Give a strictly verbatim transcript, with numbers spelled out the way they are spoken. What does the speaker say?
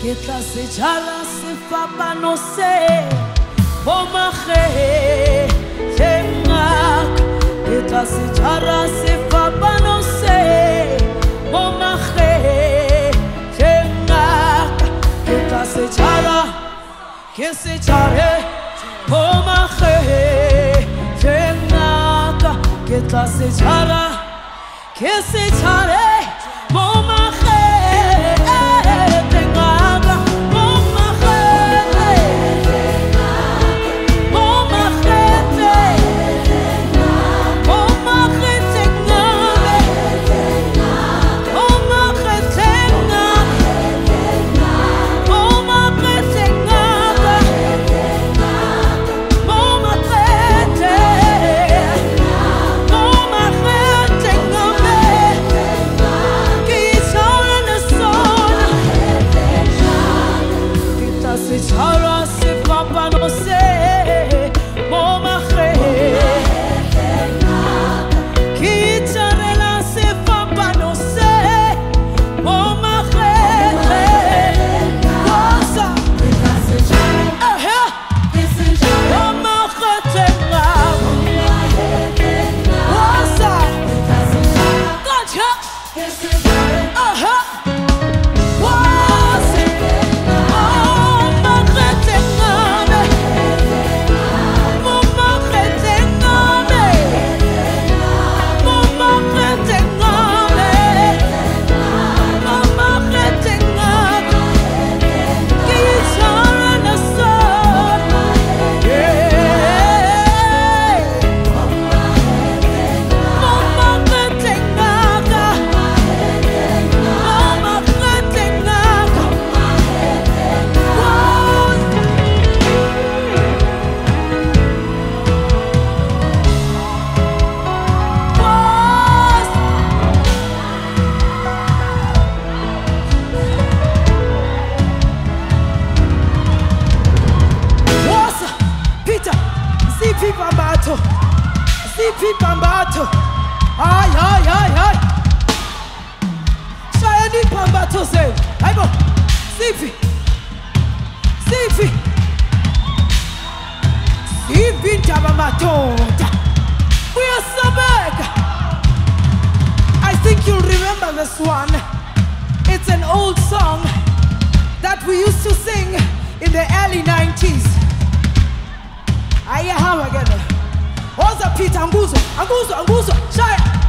ke tla se jala sefapano se mo magetleng ngaka, ke tla se jala sefapano se mo magetleng ngaka, ke tla se jala ke se jale mo magetleng ngaka, ke tla se jala ke se jale mo magetleng ngaka, mo magetleng mo magetleng mo magetleng mo magetleng mo magetleng mo Sara se papa no se mo magetleng ke tsarela se papa no se mo magetleng wasa se jala ke se jala mo magetleng wasa se jala ke se jala Zipi Bambato, Zipi Bambato, ay ay ay ay. Shayani Bambato say, I go, Zipi, Zipi, Zipi Bambato. We are so big. I think you'll remember this one. It's an old song that we used to sing in the early nineties. Aya hawa gana. Oza Peter Anguzo, Anguzo, Anguzo, Shaya.